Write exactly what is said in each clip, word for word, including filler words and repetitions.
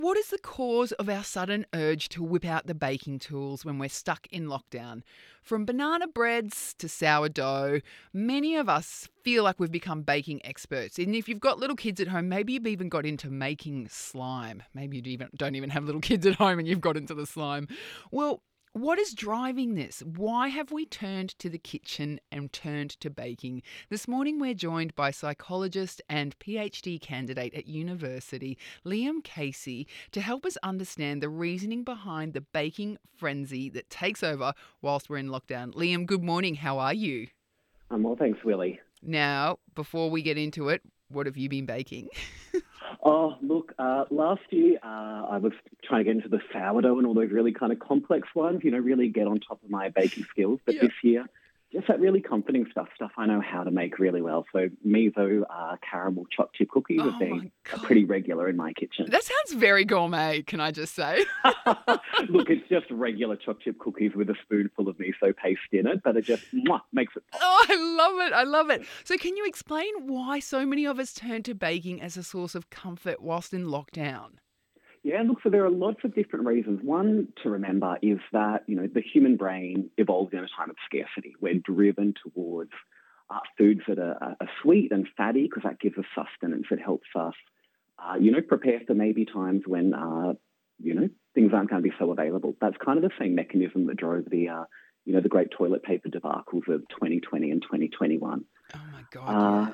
What is the cause of our sudden urge to whip out the baking tools when we're stuck in lockdown? From banana breads to sourdough, many of us feel like we've become baking experts. And if you've got little kids at home, maybe you've even got into making slime. Maybe you even don't even have little kids at home and you've got into the slime. Well, what is driving this? Why have we turned to the kitchen and turned to baking? This morning we're joined by psychologist and PhD candidate at university, Liam Casey, to help us understand the reasoning behind the baking frenzy that takes over whilst we're in lockdown. Liam, good morning. How are you? Um, well, thanks, Willie. Now, before we get into it, what have you been baking? Oh, look, uh, last year uh, I was trying to get into the sourdough and all those really kind of complex ones, you know, really get on top of my baking skills. But Yep. this year, just that really comforting stuff, stuff I know how to make really well. So Miso uh, caramel chocolate chip cookies Oh have my been God. pretty regular in my kitchen. That sounds very gourmet, can I just say? Look, it's just regular chocolate chip cookies with a spoonful of miso paste in it, but it just mwah, makes it pop. Oh, I love it. I love it. So can you explain why so many of us turn to baking as a source of comfort whilst in lockdown? Yeah, look, so there are lots of different reasons. One to remember is that, you know, the human brain evolved in a time of scarcity. We're driven towards uh, foods that are, are sweet and fatty because that gives us sustenance. It helps us, uh, you know, prepare for maybe times when, uh, you know, things aren't going to be so available. That's kind of the same mechanism that drove the, uh, you know, the great toilet paper debacles of twenty twenty and twenty twenty-one. Oh my God, Uh, yeah.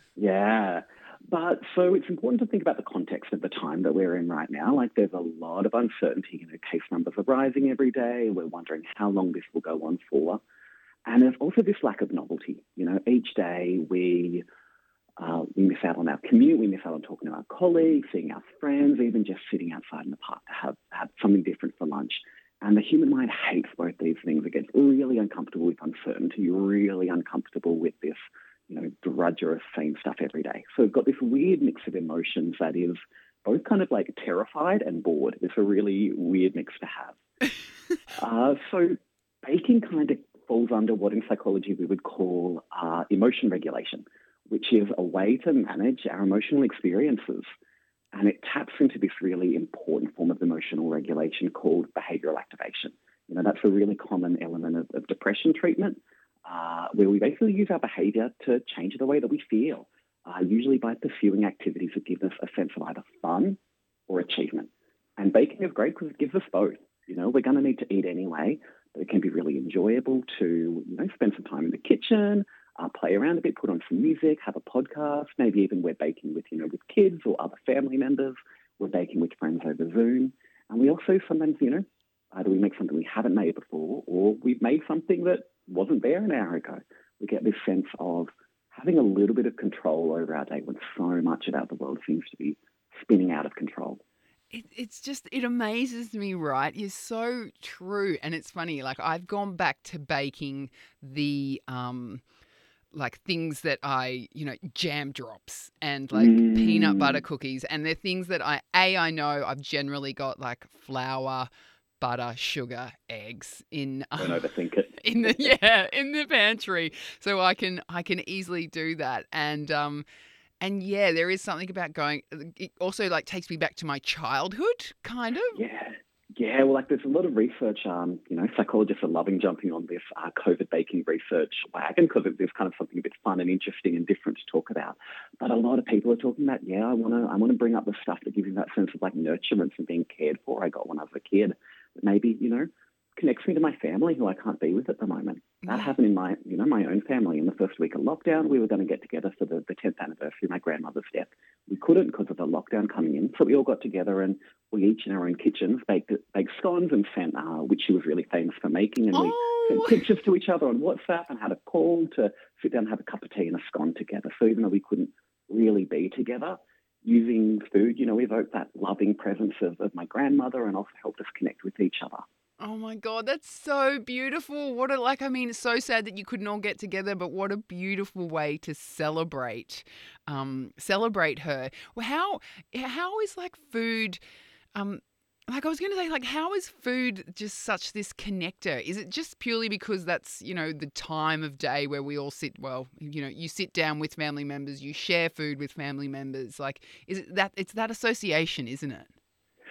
yeah. But so it's important to think about the context of the time that we're in right now. Like there's a lot of uncertainty. You know, case numbers are rising every day. We're wondering how long this will go on for. And there's also this lack of novelty. You know, each day we uh, we miss out on our commute. We miss out on talking to our colleagues, seeing our friends, even just sitting outside in the park to have, have something different for lunch. And the human mind hates both these things. It gets really uncomfortable with uncertainty, really uncomfortable with this, you know, drudgerous same stuff every day. So we've got this weird mix of emotions that is both kind of like terrified and bored. It's a really weird mix to have. uh, so baking kind of falls under what in psychology we would call uh, emotion regulation, which is a way to manage our emotional experiences. And it taps into this really important form of emotional regulation called behavioral activation. You know, that's a really common element of, of depression treatment, uh, where we basically use our behavior to change the way that we feel, uh, usually by pursuing activities that give us a sense of either fun or achievement. And baking is great because it gives us both. You know, we're going to need to eat anyway, but it can be really enjoyable to, you know, spend some time in the kitchen, Uh, play around a bit, put on some music, have a podcast, maybe even we're baking with, you know, with kids or other family members. We're baking with friends over Zoom. And we also sometimes, you know, either we make something we haven't made before or we've made something that wasn't there an hour ago. We get this sense of having a little bit of control over our day when so much about the world seems to be spinning out of control. It, it's just, it amazes me, right? It's so true. And it's funny, like I've gone back to baking the, um, like things that I, you know, jam drops and like peanut butter Mm, cookies. And they're things that I, A, I know I've generally got like flour, butter, sugar, eggs in, don't um, overthink it. in the, yeah, in the pantry. So I can, I can easily do that. And, um, and yeah, there is something about going, it also like takes me back to my childhood, kind of. Yeah. Yeah, well, like there's a lot of research, um, you know, psychologists are loving jumping on this uh, COVID baking research wagon because it's kind of something a bit fun and interesting and different to talk about. But a lot of people are talking about, yeah, I want to I want to bring up the stuff that gives you that sense of like nurturance and being cared for I got when I was a kid. That maybe, you know, connects me to my family who I can't be with at the moment. That Yeah. happened in my, you know, my own family. In the first week of lockdown, we were going to get together for the, the tenth anniversary of my grandmother's death. We couldn't because of the lockdown coming in. So we all got together and we each in our own kitchens baked, baked scones and sent, uh, which she was really famous for making. And we sent Oh, pictures to each other on WhatsApp and had a call to sit down and have a cup of tea and a scone together. So even though we couldn't really be together, using food, you know, evoked that loving presence of, of my grandmother and also helped us connect with each other. oh my God, that's so beautiful. What a, like, I mean, it's so sad that you couldn't all get together, but what a beautiful way to celebrate, um, celebrate her. Well, how, how is like food, um, like I was going to say, like, how is food just such this connector? Is it just purely because that's, you know, the time of day where we all sit, well, you know, you sit down with family members, you share food with family members. Like, is it that, it's that association, isn't it?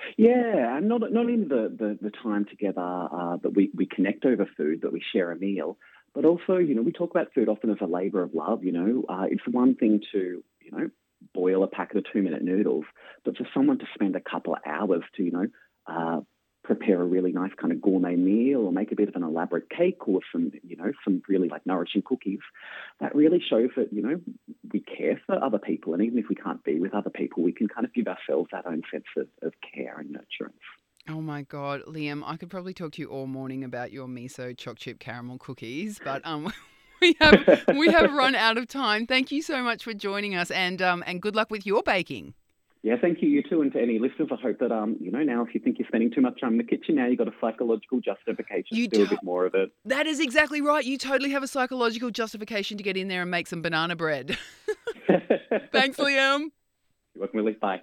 Yeah, and not not only the, the, the time together uh, that we, we connect over food, that we share a meal, but also, you know, we talk about food often as a labour of love. You know, uh, it's one thing to, you know, boil a packet of two minute noodles, but for someone to spend a couple of hours to, you know, uh, prepare a really nice kind of gourmet meal or make a bit of an elaborate cake or some, you know, some really like nourishing cookies, that really shows that, you know, we care for other people. And even if we can't be with other people, we can kind of give ourselves that own sense of, of care and nurturance. Oh my God, Liam, I could probably talk to you all morning about your miso choc chip caramel cookies, but um, we have we have run out of time. Thank you so much for joining us, and um, and good luck with your baking. Yeah, thank you, you too. And to any listeners, I hope that, um, you know, now if you think you're spending too much time in the kitchen, now you've got a psychological justification You to do a to- bit more of it. that is exactly right. You totally have a psychological justification to get in there and make some banana bread. Thanks, Liam. You're welcome, Willie. Bye.